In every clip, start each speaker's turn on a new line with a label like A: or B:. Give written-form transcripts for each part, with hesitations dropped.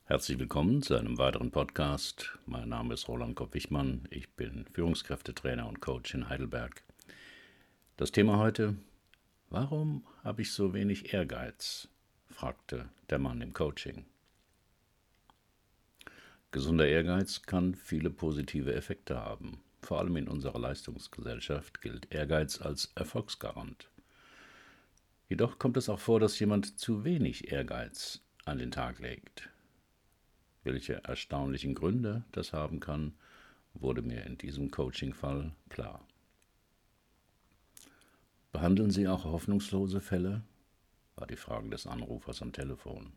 A: Herzlich willkommen zu einem weiteren Podcast. Mein Name ist Roland Kopp-Wichmann. Ich bin Führungskräftetrainer und Coach in Heidelberg. Das Thema heute: Warum habe ich so wenig Ehrgeiz?, fragte der Mann im Coaching. Gesunder Ehrgeiz kann viele positive Effekte haben. Vor allem in unserer Leistungsgesellschaft gilt Ehrgeiz als Erfolgsgarant. Jedoch kommt es auch vor, dass jemand zu wenig Ehrgeiz an den Tag legt. Welche erstaunlichen Gründe das haben kann, wurde mir in diesem Coaching-Fall klar. Behandeln Sie auch hoffnungslose Fälle?, war die Frage des Anrufers am Telefon.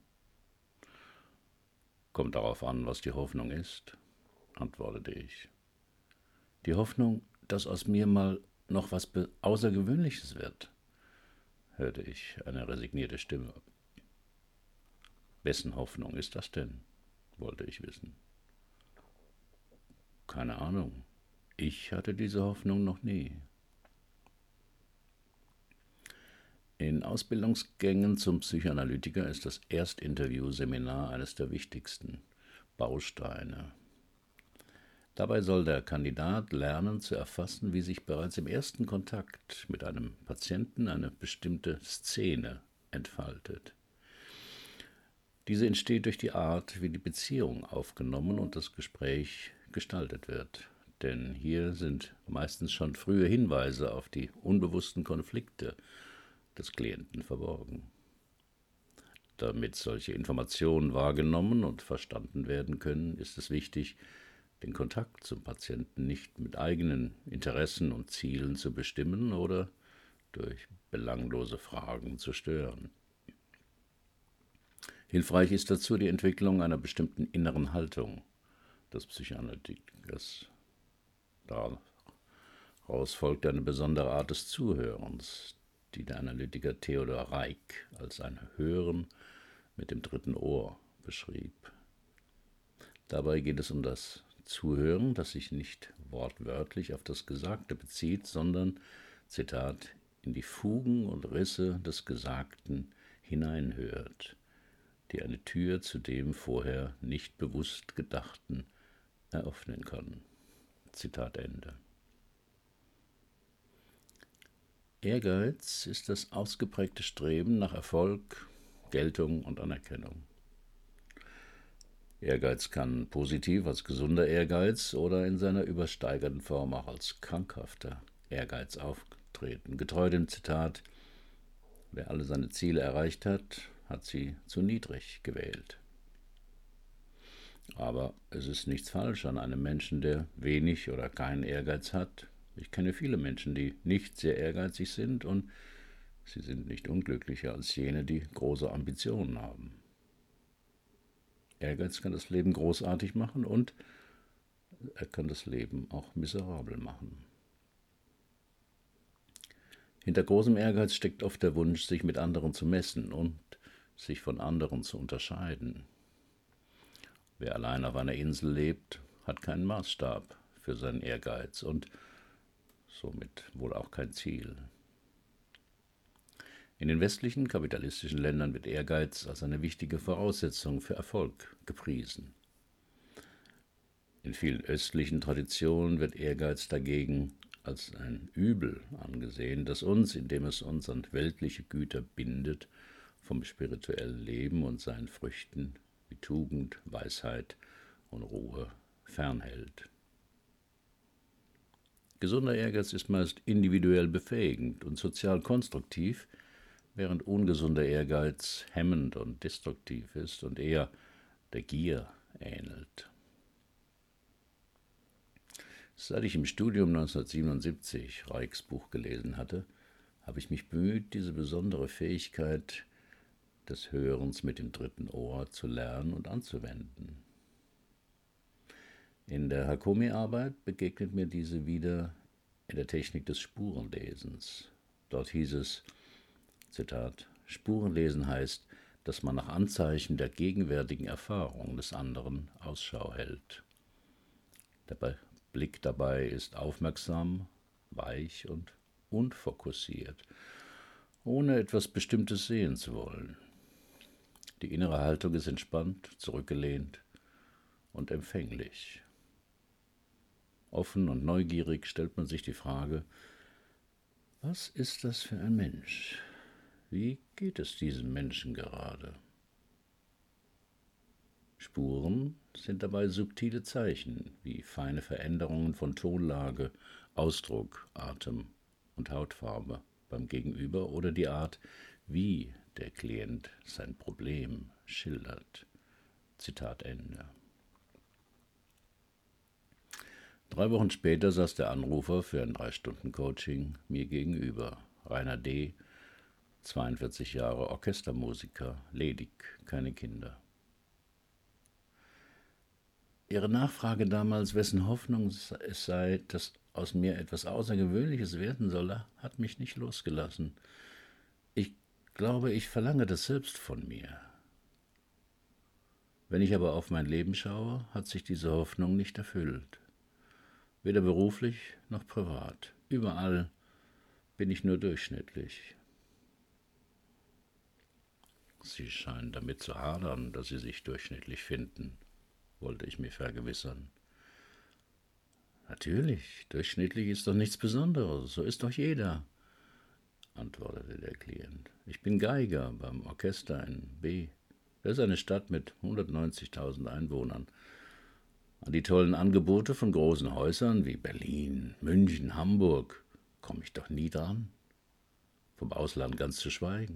A: Kommt darauf an, was die Hoffnung ist, antwortete ich. Die Hoffnung, dass aus mir mal noch was Außergewöhnliches wird, hörte ich eine resignierte Stimme. Wessen Hoffnung ist das denn?, wollte ich wissen. Keine Ahnung. Ich hatte diese Hoffnung noch nie. In Ausbildungsgängen zum Psychoanalytiker ist das Erstinterview-Seminar eines der wichtigsten Bausteine. Dabei soll der Kandidat lernen zu erfassen, wie sich bereits im ersten Kontakt mit einem Patienten eine bestimmte Szene entfaltet. Diese entsteht durch die Art, wie die Beziehung aufgenommen und das Gespräch gestaltet wird. Denn hier sind meistens schon frühe Hinweise auf die unbewussten Konflikte des Klienten verborgen. Damit solche Informationen wahrgenommen und verstanden werden können, ist es wichtig, den Kontakt zum Patienten nicht mit eigenen Interessen und Zielen zu bestimmen oder durch belanglose Fragen zu stören. Hilfreich ist dazu die Entwicklung einer bestimmten inneren Haltung des Psychoanalytikers. Daraus folgt eine besondere Art des Zuhörens, die der Analytiker Theodor Reik als ein Hören mit dem dritten Ohr beschrieb. Dabei geht es um das Zuhören, das sich nicht wortwörtlich auf das Gesagte bezieht, sondern, Zitat, in die Fugen und Risse des Gesagten hineinhört, die eine Tür zu dem vorher nicht bewusst Gedachten eröffnen kann. Zitat Ende. Ehrgeiz ist das ausgeprägte Streben nach Erfolg, Geltung und Anerkennung. Ehrgeiz kann positiv als gesunder Ehrgeiz oder in seiner übersteigerten Form auch als krankhafter Ehrgeiz auftreten. Getreu dem Zitat: Wer alle seine Ziele erreicht hat, hat sie zu niedrig gewählt. Aber es ist nichts falsch an einem Menschen, der wenig oder keinen Ehrgeiz hat. Ich kenne viele Menschen, die nicht sehr ehrgeizig sind, und sie sind nicht unglücklicher als jene, die große Ambitionen haben. Ehrgeiz kann das Leben großartig machen und er kann das Leben auch miserabel machen. Hinter großem Ehrgeiz steckt oft der Wunsch, sich mit anderen zu messen und sich von anderen zu unterscheiden. Wer allein auf einer Insel lebt, hat keinen Maßstab für seinen Ehrgeiz und somit wohl auch kein Ziel. In den westlichen kapitalistischen Ländern wird Ehrgeiz als eine wichtige Voraussetzung für Erfolg gepriesen. In vielen östlichen Traditionen wird Ehrgeiz dagegen als ein Übel angesehen, das uns, indem es uns an weltliche Güter bindet, vom spirituellen Leben und seinen Früchten wie Tugend, Weisheit und Ruhe fernhält. Gesunder Ehrgeiz ist meist individuell befähigend und sozial konstruktiv, während ungesunder Ehrgeiz hemmend und destruktiv ist und eher der Gier ähnelt. Seit ich im Studium 1977 Reiks Buch gelesen hatte, habe ich mich bemüht, diese besondere Fähigkeit des Hörens mit dem dritten Ohr zu lernen und anzuwenden. In der Hakomi-Arbeit begegnet mir diese wieder in der Technik des Spurenlesens. Dort hieß es, Zitat, Spurenlesen heißt, dass man nach Anzeichen der gegenwärtigen Erfahrung des anderen Ausschau hält. Der Blick dabei ist aufmerksam, weich und unfokussiert, ohne etwas Bestimmtes sehen zu wollen. Die innere Haltung ist entspannt, zurückgelehnt und empfänglich. Offen und neugierig stellt man sich die Frage, was ist das für ein Mensch? Wie geht es diesem Menschen gerade? Spuren sind dabei subtile Zeichen, wie feine Veränderungen von Tonlage, Ausdruck, Atem und Hautfarbe beim Gegenüber oder die Art, wie der Klient sein Problem schildert. Zitat Ende. 3 Wochen später saß der Anrufer für ein 3-Stunden-Coaching mir gegenüber. Rainer D., 42 Jahre, Orchestermusiker, ledig, keine Kinder. Ihre Nachfrage damals, wessen Hoffnung es sei, dass aus mir etwas Außergewöhnliches werden solle, hat mich nicht losgelassen. Ich glaube, ich verlange das selbst von mir. Wenn ich aber auf mein Leben schaue, hat sich diese Hoffnung nicht erfüllt. Weder beruflich noch privat. Überall bin ich nur durchschnittlich. Sie scheinen damit zu hadern, dass Sie sich durchschnittlich finden, wollte ich mir vergewissern. Natürlich, durchschnittlich ist doch nichts Besonderes, so ist doch jeder, antwortete der Klient. Ich bin Geiger beim Orchester in B. Das ist eine Stadt mit 190.000 Einwohnern. An die tollen Angebote von großen Häusern wie Berlin, München, Hamburg komme ich doch nie dran. Vom Ausland ganz zu schweigen.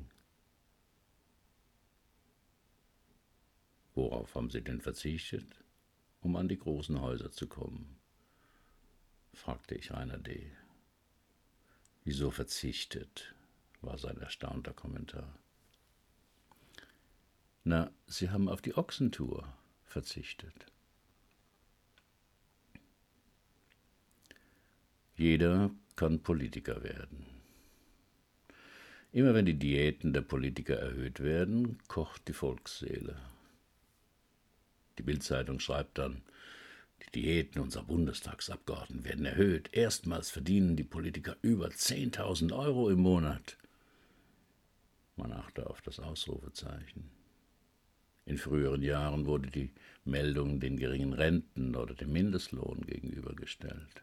A: Worauf haben Sie denn verzichtet, um an die großen Häuser zu kommen? Fragte ich Rainer D. Wieso verzichtet? War sein erstaunter Kommentar. Na, Sie haben auf die Ochsentour verzichtet. Jeder kann Politiker werden. Immer wenn die Diäten der Politiker erhöht werden, kocht die Volksseele. Die Bild-Zeitung schreibt dann, die Diäten unserer Bundestagsabgeordneten werden erhöht. Erstmals verdienen die Politiker über 10.000 Euro im Monat. Man achte auf das Ausrufezeichen. In früheren Jahren wurde die Meldung den geringen Renten oder dem Mindestlohn gegenübergestellt.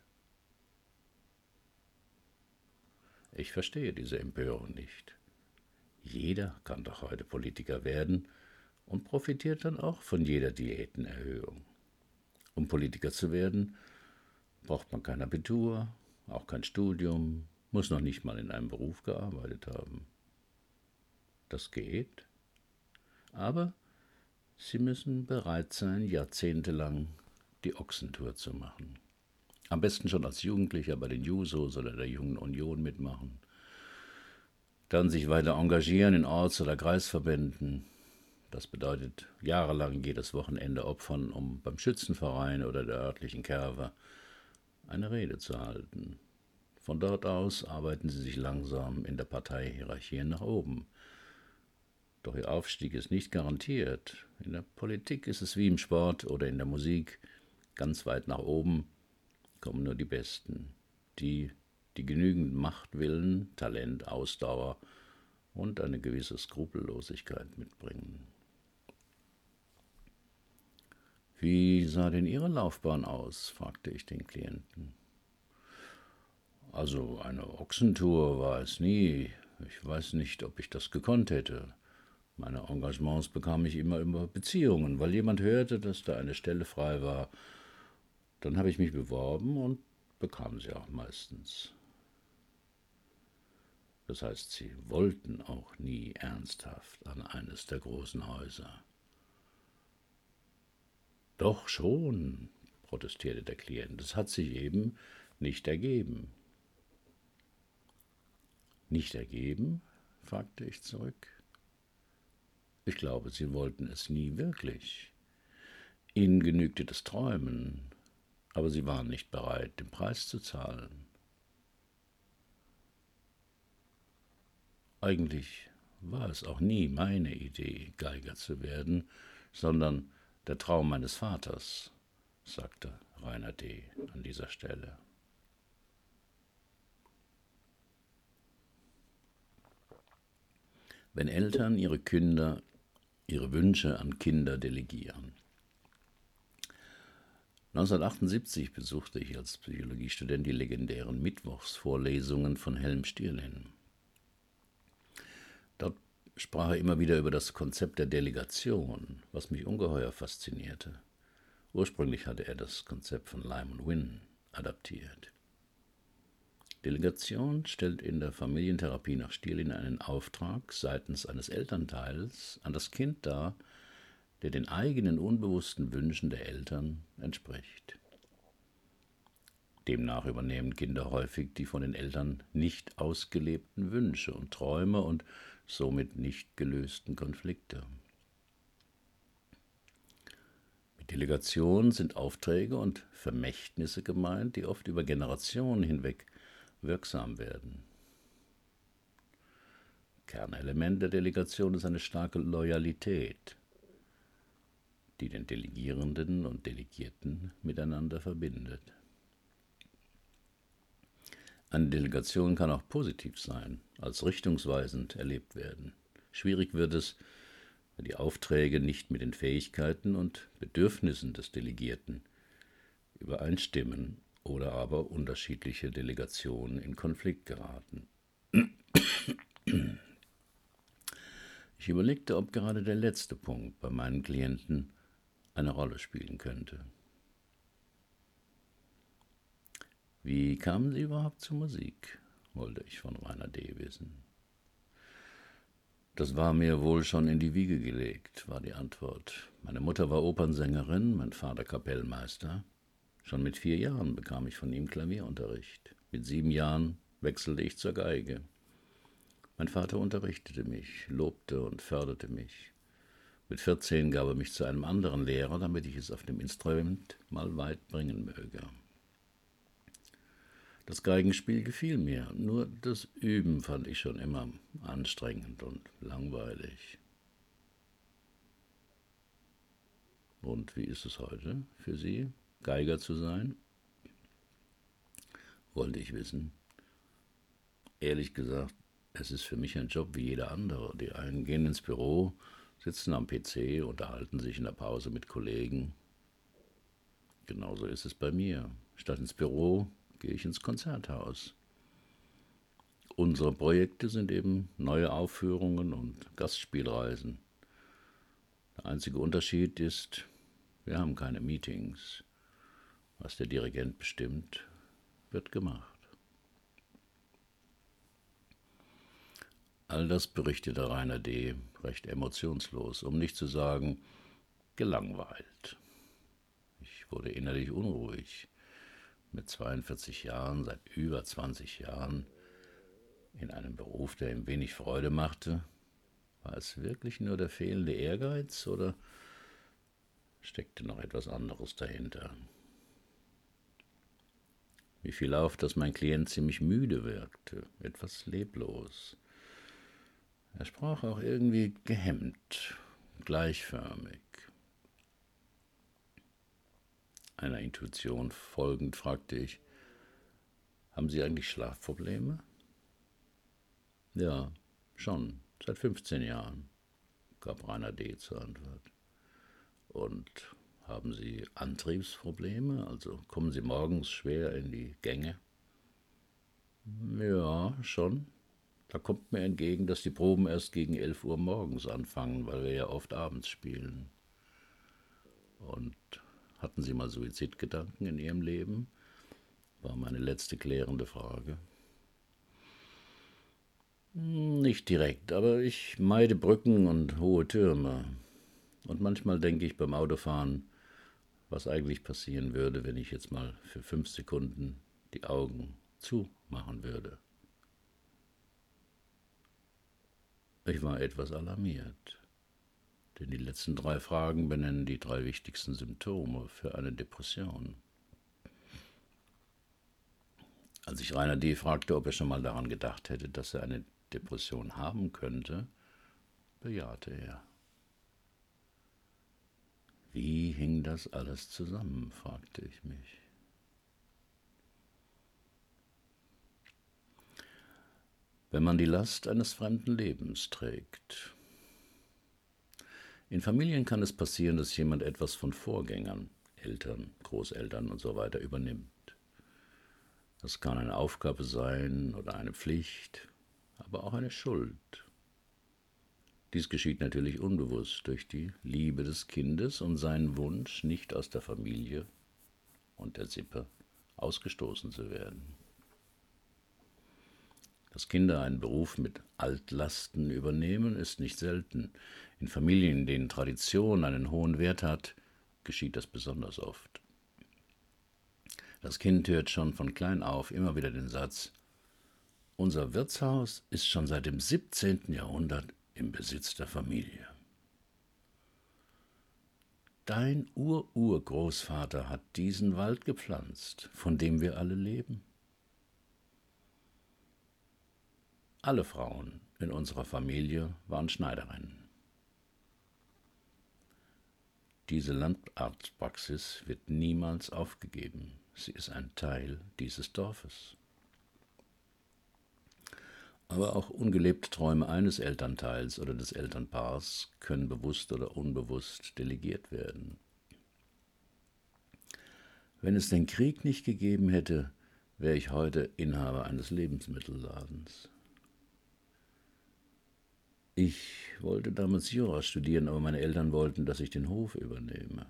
A: Ich verstehe diese Empörung nicht. Jeder kann doch heute Politiker werden und profitiert dann auch von jeder Diätenerhöhung. Um Politiker zu werden, braucht man kein Abitur, auch kein Studium, muss noch nicht mal in einem Beruf gearbeitet haben. Das geht, aber Sie müssen bereit sein, jahrzehntelang die Ochsentour zu machen. Am besten schon als Jugendlicher bei den Jusos oder der Jungen Union mitmachen. Dann sich weiter engagieren in Orts- oder Kreisverbänden. Das bedeutet jahrelang jedes Wochenende opfern, um beim Schützenverein oder der örtlichen Kerwe eine Rede zu halten. Von dort aus arbeiten sie sich langsam in der Parteihierarchie nach oben. Doch ihr Aufstieg ist nicht garantiert. In der Politik ist es wie im Sport oder in der Musik. Ganz weit nach oben kommen nur die Besten, die genügend Machtwillen, Talent, Ausdauer und eine gewisse Skrupellosigkeit mitbringen. Wie sah denn Ihre Laufbahn aus? Fragte ich den Klienten. Also eine Ochsentour war es nie. Ich weiß nicht, ob ich das gekonnt hätte. Meine Engagements bekam ich immer über Beziehungen, weil jemand hörte, dass da eine Stelle frei war. Dann habe ich mich beworben und bekam sie auch meistens. Das heißt, Sie wollten auch nie ernsthaft an eines der großen Häuser. Doch schon, protestierte der Klient, es hat sich eben nicht ergeben. Nicht ergeben? Fragte ich zurück. Ich glaube, Sie wollten es nie wirklich. Ihnen genügte das Träumen, aber Sie waren nicht bereit, den Preis zu zahlen. Eigentlich war es auch nie meine Idee, Geiger zu werden, sondern der Traum meines Vaters, sagte Rainer D. an dieser Stelle. Wenn Eltern ihre Kinder ihre Wünsche an Kinder delegieren. 1978 besuchte ich als Psychologiestudent die legendären Mittwochsvorlesungen von Helm Stierlin. Dort sprach er immer wieder über das Konzept der Delegation, was mich ungeheuer faszinierte. Ursprünglich hatte er das Konzept von Lyman Wynne adaptiert. Delegation stellt in der Familientherapie nach Stierlin einen Auftrag seitens eines Elternteils an das Kind dar, der den eigenen unbewussten Wünschen der Eltern entspricht. Demnach übernehmen Kinder häufig die von den Eltern nicht ausgelebten Wünsche und Träume und somit nicht gelösten Konflikte. Mit Delegation sind Aufträge und Vermächtnisse gemeint, die oft über Generationen hinweg wirksam werden. Kernelement der Delegation ist eine starke Loyalität, die den Delegierenden und Delegierten miteinander verbindet. Eine Delegation kann auch positiv sein, als richtungsweisend erlebt werden. Schwierig wird es, wenn die Aufträge nicht mit den Fähigkeiten und Bedürfnissen des Delegierten übereinstimmen oder aber unterschiedliche Delegationen in Konflikt geraten. Ich überlegte, ob gerade der letzte Punkt bei meinen Klienten eine Rolle spielen könnte. Wie kamen Sie überhaupt zur Musik? Wollte ich von Rainer D. wissen. Das war mir wohl schon in die Wiege gelegt, war die Antwort. Meine Mutter war Opernsängerin, mein Vater Kapellmeister. Schon mit 4 Jahren bekam ich von ihm Klavierunterricht. Mit 7 Jahren wechselte ich zur Geige. Mein Vater unterrichtete mich, lobte und förderte mich. Mit 14 gab er mich zu einem anderen Lehrer, damit ich es auf dem Instrument mal weit bringen möge. Das Geigenspiel gefiel mir, nur das Üben fand ich schon immer anstrengend und langweilig. Und wie ist es heute für Sie, Geiger zu sein? Wollte ich wissen. Ehrlich gesagt, es ist für mich ein Job wie jeder andere. Die einen gehen ins Büro, sitzen am PC, unterhalten sich in der Pause mit Kollegen. Genauso ist es bei mir. Statt ins Büro gehe ich ins Konzerthaus. Unsere Projekte sind eben neue Aufführungen und Gastspielreisen. Der einzige Unterschied ist, wir haben keine Meetings. Was der Dirigent bestimmt, wird gemacht. All das berichtete Rainer D. recht emotionslos, um nicht zu sagen gelangweilt. Ich wurde innerlich unruhig. Mit 42 Jahren, seit über 20 Jahren, in einem Beruf, der ihm wenig Freude machte. War es wirklich nur der fehlende Ehrgeiz oder steckte noch etwas anderes dahinter? Mir fiel auf, dass mein Klient ziemlich müde wirkte, etwas leblos. Er sprach auch irgendwie gehemmt, gleichförmig. Einer Intuition folgend fragte ich, haben Sie eigentlich Schlafprobleme? Ja, schon, seit 15 Jahren, gab Rainer D. zur Antwort. Und haben Sie Antriebsprobleme, also kommen Sie morgens schwer in die Gänge? Ja, schon. Da kommt mir entgegen, dass die Proben erst gegen 11 Uhr morgens anfangen, weil wir ja oft abends spielen. Und hatten Sie mal Suizidgedanken in Ihrem Leben? War meine letzte klärende Frage. Nicht direkt, aber ich meide Brücken und hohe Türme. Und manchmal denke ich beim Autofahren, was eigentlich passieren würde, wenn ich jetzt mal für 5 Sekunden die Augen zumachen würde. Ich war etwas alarmiert, denn die letzten 3 Fragen benennen die 3 wichtigsten Symptome für eine Depression. Als ich Rainer D. fragte, ob er schon mal daran gedacht hätte, dass er eine Depression haben könnte, bejahte er. Wie hing das alles zusammen, fragte ich mich. Wenn man die Last eines fremden Lebens trägt. In Familien kann es passieren, dass jemand etwas von Vorgängern, Eltern, Großeltern und so weiter übernimmt. Das kann eine Aufgabe sein oder eine Pflicht, aber auch eine Schuld. Dies geschieht natürlich unbewusst durch die Liebe des Kindes und seinen Wunsch, nicht aus der Familie und der Sippe ausgestoßen zu werden. Dass Kinder einen Beruf mit Altlasten übernehmen, ist nicht selten. In Familien, in denen Tradition einen hohen Wert hat, geschieht das besonders oft. Das Kind hört schon von klein auf immer wieder den Satz: Unser Wirtshaus ist schon seit dem 17. Jahrhundert im Besitz der Familie. Dein Urgroßvater hat diesen Wald gepflanzt, von dem wir alle leben. Alle Frauen in unserer Familie waren Schneiderinnen. Diese Landarztpraxis wird niemals aufgegeben. Sie ist ein Teil dieses Dorfes. Aber auch ungelebte Träume eines Elternteils oder des Elternpaars können bewusst oder unbewusst delegiert werden. Wenn es den Krieg nicht gegeben hätte, wäre ich heute Inhaber eines Lebensmittelladens. Ich wollte damals Jura studieren, aber meine Eltern wollten, dass ich den Hof übernehme.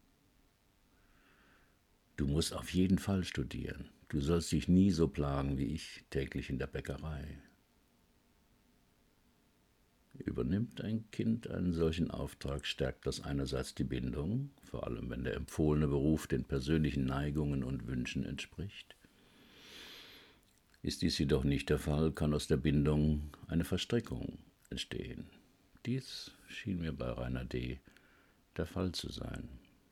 A: Du musst auf jeden Fall studieren. Du sollst dich nie so plagen wie ich täglich in der Bäckerei. Übernimmt ein Kind einen solchen Auftrag, stärkt das einerseits die Bindung, vor allem wenn der empfohlene Beruf den persönlichen Neigungen und Wünschen entspricht. Ist dies jedoch nicht der Fall, kann aus der Bindung eine Verstrickung entstehen. Dies schien mir bei Rainer D. der Fall zu sein.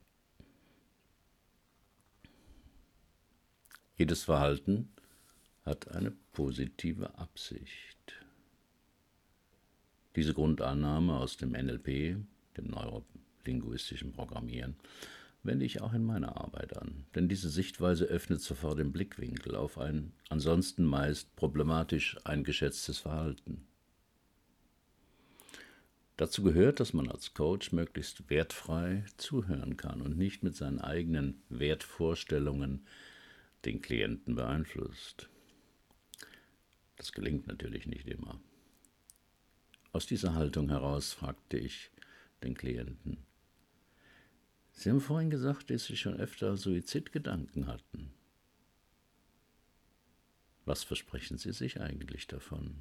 A: Jedes Verhalten hat eine positive Absicht. Diese Grundannahme aus dem NLP, dem neurolinguistischen Programmieren, wende ich auch in meiner Arbeit an, denn diese Sichtweise öffnet sofort den Blickwinkel auf ein ansonsten meist problematisch eingeschätztes Verhalten. Dazu gehört, dass man als Coach möglichst wertfrei zuhören kann und nicht mit seinen eigenen Wertvorstellungen den Klienten beeinflusst. Das gelingt natürlich nicht immer. Aus dieser Haltung heraus fragte ich den Klienten: Sie haben vorhin gesagt, dass Sie schon öfter Suizidgedanken hatten. Was versprechen Sie sich eigentlich davon?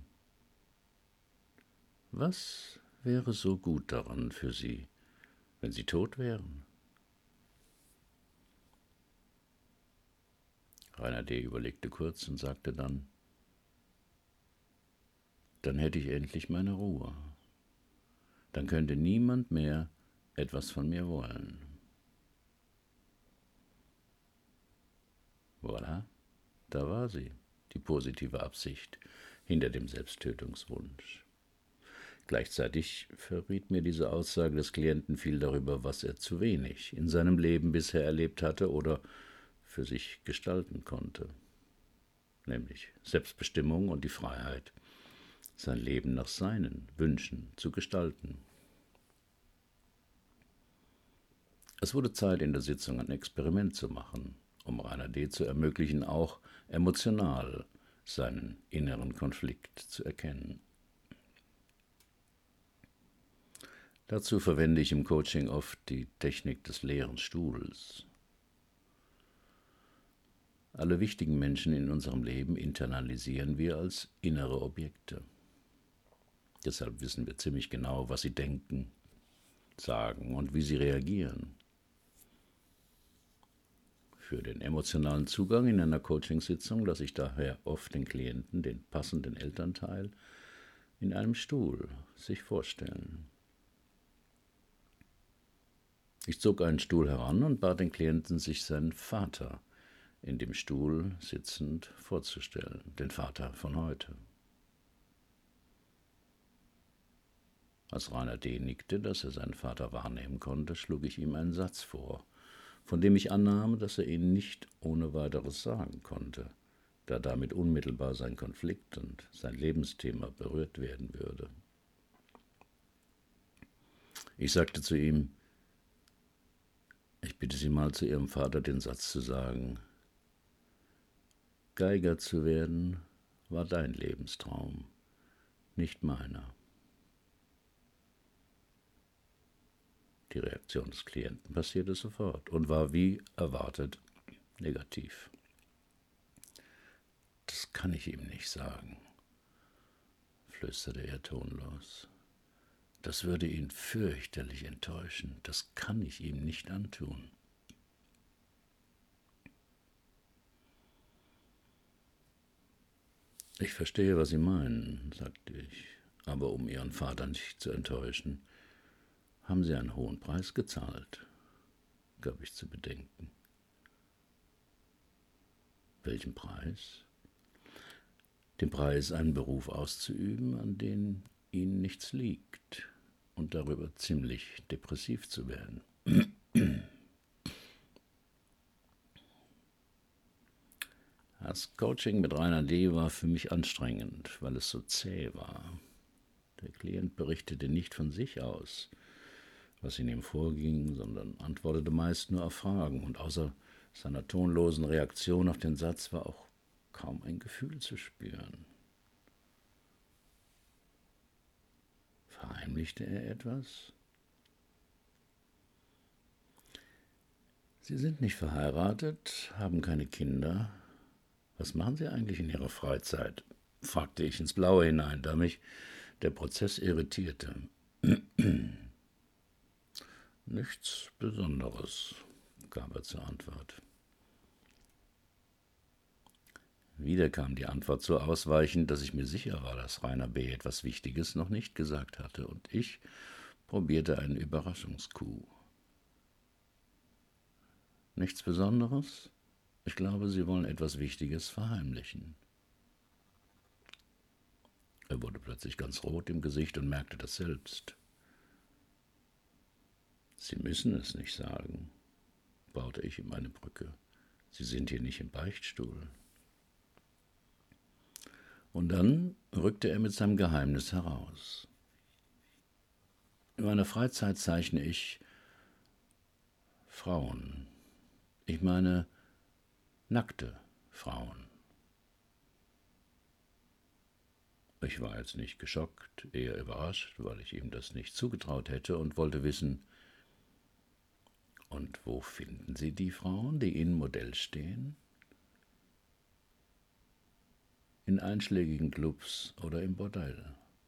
A: Was wäre so gut daran für Sie, wenn Sie tot wären? Rainer D. überlegte kurz und sagte dann: Dann hätte ich endlich meine Ruhe. Dann könnte niemand mehr etwas von mir wollen. Voilà, da war sie, die positive Absicht hinter dem Selbsttötungswunsch. Gleichzeitig verriet mir diese Aussage des Klienten viel darüber, was er zu wenig in seinem Leben bisher erlebt hatte oder für sich gestalten konnte, nämlich Selbstbestimmung und die Freiheit, sein Leben nach seinen Wünschen zu gestalten. Es wurde Zeit, in der Sitzung ein Experiment zu machen, um Rainer D. zu ermöglichen, auch emotional seinen inneren Konflikt zu erkennen. Dazu verwende ich im Coaching oft die Technik des leeren Stuhls. Alle wichtigen Menschen in unserem Leben internalisieren wir als innere Objekte. Deshalb wissen wir ziemlich genau, was sie denken, sagen und wie sie reagieren. Für den emotionalen Zugang in einer Coachingsitzung lasse ich daher oft den Klienten den passenden Elternteil in einem Stuhl sich vorstellen. Ich zog einen Stuhl heran und bat den Klienten, sich seinen Vater in dem Stuhl sitzend vorzustellen, den Vater von heute. Als Rainer D. nickte, dass er seinen Vater wahrnehmen konnte, schlug ich ihm einen Satz vor, von dem ich annahm, dass er ihn nicht ohne weiteres sagen konnte, da damit unmittelbar sein Konflikt und sein Lebensthema berührt werden würde. Ich sagte zu ihm: Ich bitte Sie mal, zu Ihrem Vater den Satz zu sagen: Geiger zu werden war dein Lebenstraum, nicht meiner. Die Reaktion des Klienten passierte sofort und war wie erwartet negativ. Das kann ich ihm nicht sagen, flüsterte er tonlos. Das würde ihn fürchterlich enttäuschen. Das kann ich ihm nicht antun. Ich verstehe, was Sie meinen, sagte ich, aber um Ihren Vater nicht zu enttäuschen, haben Sie einen hohen Preis gezahlt, gab ich zu bedenken. Welchen Preis? Den Preis, einen Beruf auszuüben, an dem Ihnen nichts liegt und darüber ziemlich depressiv zu werden. Das Coaching mit Rainer D. war für mich anstrengend, weil es so zäh war. Der Klient berichtete nicht von sich aus, was in ihm vorging, sondern antwortete meist nur auf Fragen, und außer seiner tonlosen Reaktion auf den Satz war auch kaum ein Gefühl zu spüren. Verheimlichte er etwas? Sie sind nicht verheiratet, haben keine Kinder. Was machen Sie eigentlich in Ihrer Freizeit? Fragte ich ins Blaue hinein, da mich der Prozess irritierte. Nichts Besonderes, gab er zur Antwort. Wieder kam die Antwort so ausweichend, dass ich mir sicher war, dass Rainer B. etwas Wichtiges noch nicht gesagt hatte, und ich probierte einen Überraschungscoup. Nichts Besonderes? Ich glaube, Sie wollen etwas Wichtiges verheimlichen. Er wurde plötzlich ganz rot im Gesicht und merkte das selbst. Sie müssen es nicht sagen, baute ich ihm eine Brücke. Sie sind hier nicht im Beichtstuhl. Und dann rückte er mit seinem Geheimnis heraus. In meiner Freizeit zeichne ich Frauen. Ich meine nackte Frauen. Ich war jetzt nicht geschockt, eher überrascht, weil ich ihm das nicht zugetraut hätte, und wollte wissen: Und wo finden Sie die Frauen, die Ihnen Modell stehen? In einschlägigen Clubs oder im Bordell?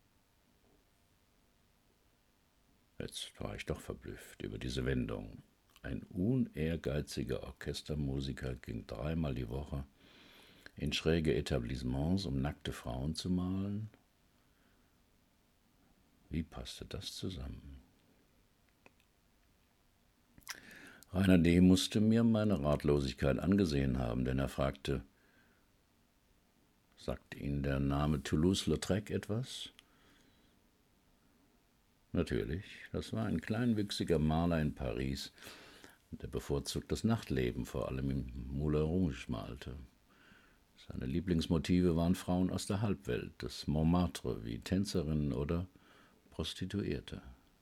A: Jetzt war ich doch verblüfft über diese Wendung. Ein unehrgeiziger Orchestermusiker ging 3-mal die Woche in schräge Etablissements, um nackte Frauen zu malen? Wie passte das zusammen? Rainer D. musste mir meine Ratlosigkeit angesehen haben, denn er fragte: Sagt Ihnen der Name Toulouse-Lautrec etwas? Natürlich, das war ein kleinwüchsiger Maler in Paris, der bevorzugt das Nachtleben, vor allem im Moulin Rouge malte. Seine Lieblingsmotive waren Frauen aus der Halbwelt, des Montmartre, wie Tänzerinnen oder Prostituierte.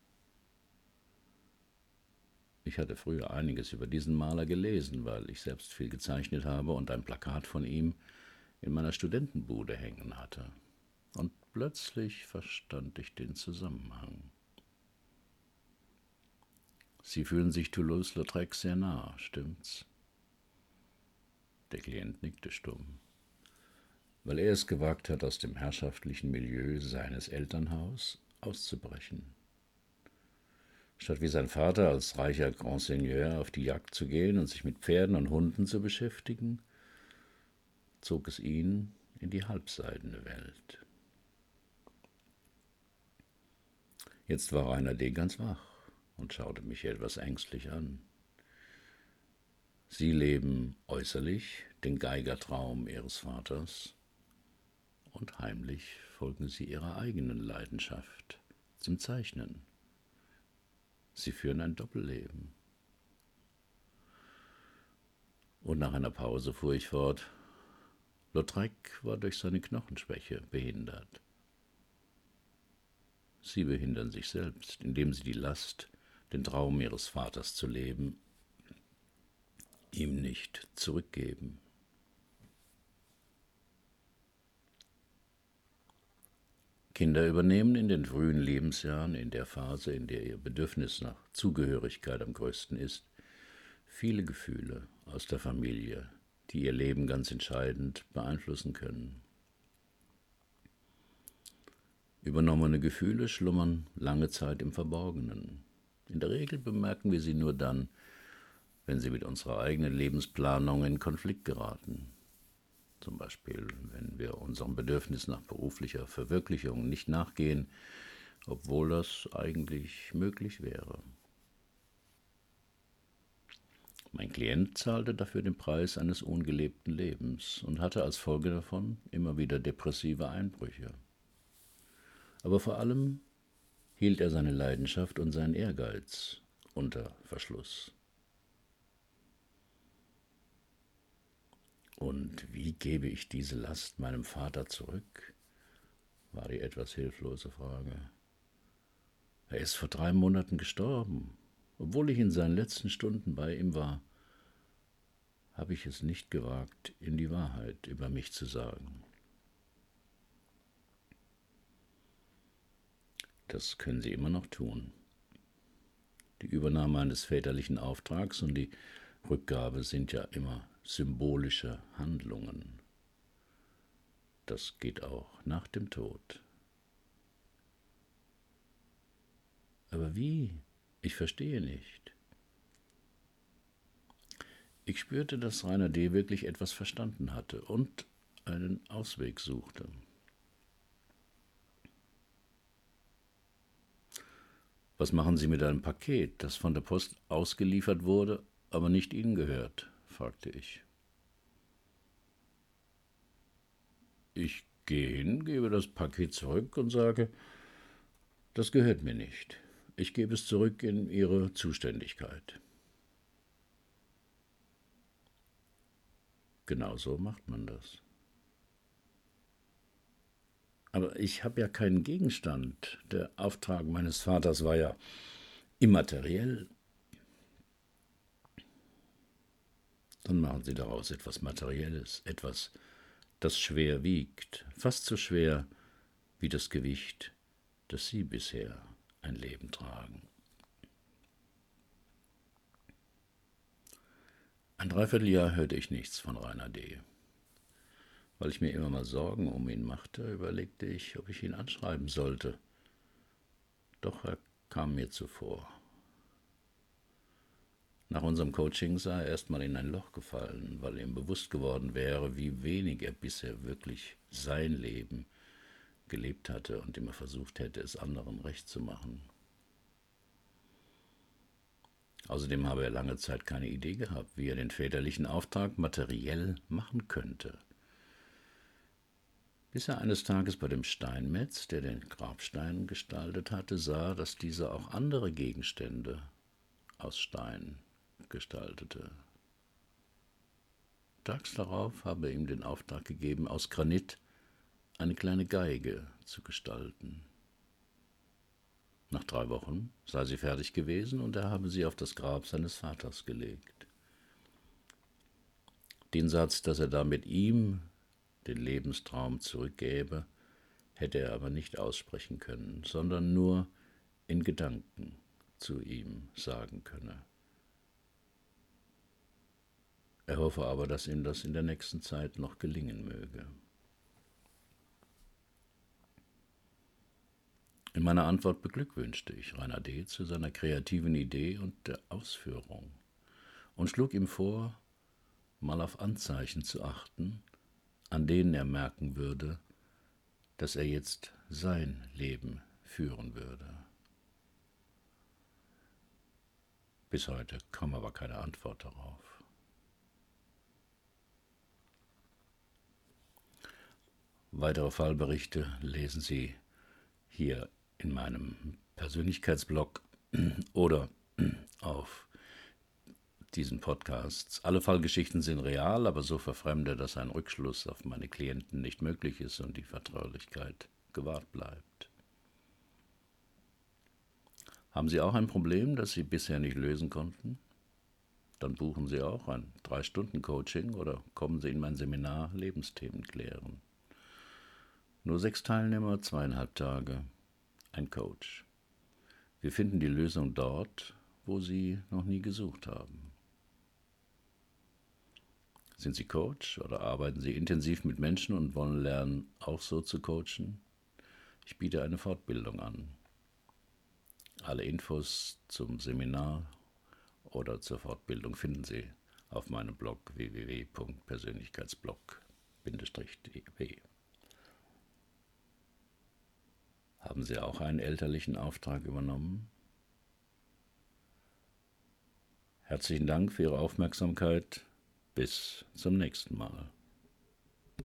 A: Ich hatte früher einiges über diesen Maler gelesen, weil ich selbst viel gezeichnet habe und ein Plakat von ihm in meiner Studentenbude hängen hatte. Und plötzlich verstand ich den Zusammenhang. Sie fühlen sich Toulouse-Lautrec sehr nah, stimmt's? Der Klient nickte stumm. Weil er es gewagt hat, aus dem herrschaftlichen Milieu seines Elternhauses auszubrechen. Statt wie sein Vater als reicher Grand Seigneur auf die Jagd zu gehen und sich mit Pferden und Hunden zu beschäftigen, zog es ihn in die halbseidene Welt. Jetzt war Rainer D. ganz wach und schaute mich etwas ängstlich an. Sie leben äußerlich den Geigertraum ihres Vaters, und heimlich folgen sie ihrer eigenen Leidenschaft, zum Zeichnen. Sie führen ein Doppelleben. Und nach einer Pause fuhr ich fort: Lautrec war durch seine Knochenschwäche behindert. sie behindern sich selbst, indem sie die Last, den Traum ihres Vaters zu leben, ihm nicht zurückgeben. Kinder übernehmen in den frühen Lebensjahren, in der Phase, in der ihr Bedürfnis nach Zugehörigkeit am größten ist, viele Gefühle aus der Familie, die ihr Leben ganz entscheidend beeinflussen können. Übernommene Gefühle schlummern lange Zeit im Verborgenen. In der Regel bemerken wir sie nur dann, wenn sie mit unserer eigenen Lebensplanung in Konflikt geraten. Zum Beispiel, wenn wir unserem Bedürfnis nach beruflicher Verwirklichung nicht nachgehen, obwohl das eigentlich möglich wäre. Mein Klient zahlte dafür den Preis eines ungelebten Lebens und hatte als Folge davon immer wieder depressive Einbrüche. Aber vor allem hielt er seine Leidenschaft und seinen Ehrgeiz unter Verschluss. Und wie gebe ich diese Last meinem Vater zurück? War die etwas hilflose Frage. Er ist vor 3 Monaten gestorben. Obwohl ich in seinen letzten Stunden bei ihm war, habe ich es nicht gewagt, ihm die Wahrheit über mich zu sagen. Das können Sie immer noch tun. Die Übernahme eines väterlichen Auftrags und die Rückgabe sind ja immer symbolische Handlungen. Das geht auch nach dem Tod. Aber wie? Ich verstehe nicht. Ich spürte, dass Rainer D. wirklich etwas verstanden hatte und einen Ausweg suchte. Was machen Sie mit einem Paket, das von der Post ausgeliefert wurde, aber nicht Ihnen gehört? Fragte ich. Ich gehe hin, gebe das Paket zurück und sage, das gehört mir nicht. Ich gebe es zurück in Ihre Zuständigkeit. Genau so macht man das. Aber ich habe ja keinen Gegenstand. Der Auftrag meines Vaters war ja immateriell. Dann machen Sie daraus etwas Materielles, etwas, das schwer wiegt, fast so schwer wie das Gewicht, das Sie bisher ein Leben tragen. Ein Dreivierteljahr hörte ich nichts von Rainer D. Weil ich mir immer mal Sorgen um ihn machte, überlegte ich, ob ich ihn anschreiben sollte. Doch er kam mir zuvor. Nach unserem Coaching sei er erstmal in ein Loch gefallen, weil ihm bewusst geworden wäre, wie wenig er bisher wirklich sein Leben gelebt hatte und immer versucht hätte, es anderen recht zu machen. Außerdem habe er lange Zeit keine Idee gehabt, wie er den väterlichen Auftrag materiell machen könnte. Bis er eines Tages bei dem Steinmetz, der den Grabstein gestaltet hatte, sah, dass dieser auch andere Gegenstände aus Stein gestaltete. Tags darauf habe er ihm den Auftrag gegeben, aus Granit eine kleine Geige zu gestalten. Nach 3 Wochen sei sie fertig gewesen und er habe sie auf das Grab seines Vaters gelegt. Den Satz, dass er damit ihm den Lebenstraum zurückgäbe, hätte er aber nicht aussprechen können, sondern nur in Gedanken zu ihm sagen könne. Er hoffe aber, dass ihm das in der nächsten Zeit noch gelingen möge. In meiner Antwort beglückwünschte ich Rainer D. zu seiner kreativen Idee und der Ausführung und schlug ihm vor, mal auf Anzeichen zu achten, an denen er merken würde, dass er jetzt sein Leben führen würde. Bis heute kam aber keine Antwort darauf. Weitere Fallberichte lesen Sie hier in meinem Persönlichkeitsblog oder auf diesen Podcasts. Alle Fallgeschichten sind real, aber so verfremdet, dass ein Rückschluss auf meine Klienten nicht möglich ist und die Vertraulichkeit gewahrt bleibt. Haben Sie auch ein Problem, das Sie bisher nicht lösen konnten? Dann buchen Sie auch ein 3-Stunden-Coaching oder kommen Sie in mein Seminar Lebensthemen klären. Nur 6 Teilnehmer, 2,5 Tage, ein Coach. Wir finden die Lösung dort, wo Sie noch nie gesucht haben. Sind Sie Coach oder arbeiten Sie intensiv mit Menschen und wollen lernen, auch so zu coachen? Ich biete eine Fortbildung an. Alle Infos zum Seminar oder zur Fortbildung finden Sie auf meinem Blog www.persönlichkeitsblog-de. Haben Sie auch einen elterlichen Auftrag übernommen? Herzlichen Dank für Ihre Aufmerksamkeit. Bis zum nächsten Mal.